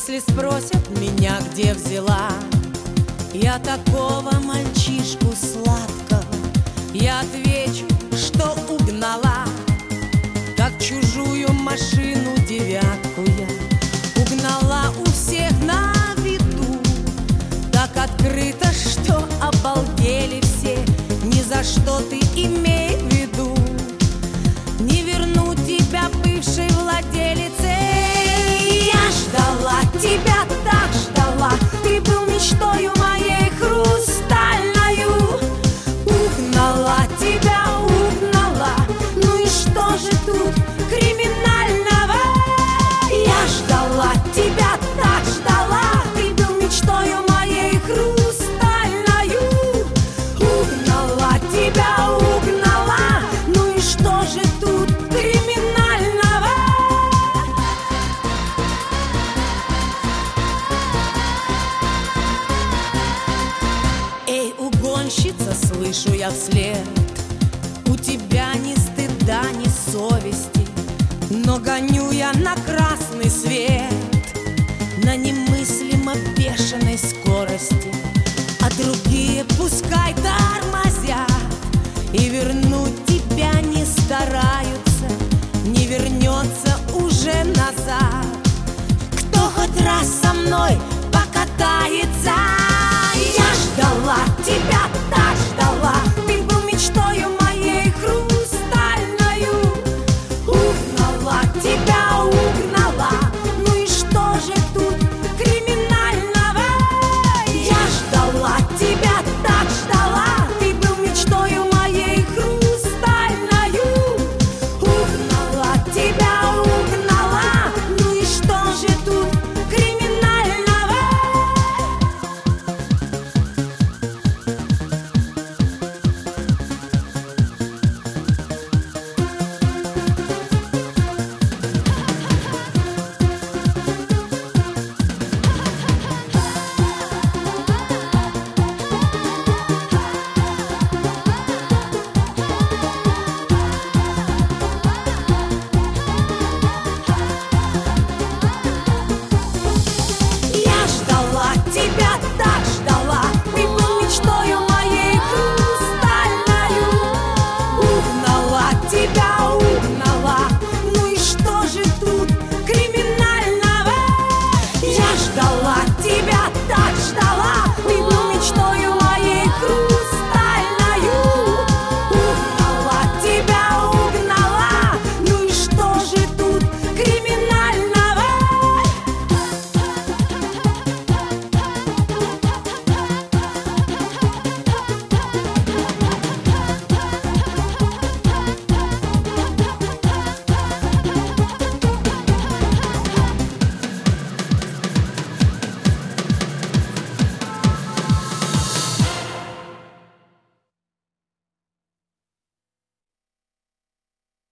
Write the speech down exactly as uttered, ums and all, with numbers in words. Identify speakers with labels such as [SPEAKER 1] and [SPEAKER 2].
[SPEAKER 1] Если спросят меня, где взяла я такого мальчишку сладкого, я отвечу, что угнала, как чужую машину девятку я угнала у всех на виду, так открыто, что обалдели все. Ни за что ты имей в виду, не верну тебя бывшей владелице. Я ждала тебя, так ждала, ты был мечтою моей хрустальною. Угнала тебя, угнала, ну и что же тут криминального? Я ждала тебя, так ждала, ты был мечтою моей хрустальною. Угнала тебя, угнала, ну и что же тут криминального? Эй, угонщица, слышу я вслед, у тебя ни стыда, ни совести, но гоню я на красный свет на немыслимо бешеной скорости, а другие пускай тормозят и вернуть тебя не стараются, не вернется уже назад. Кто хоть раз со мной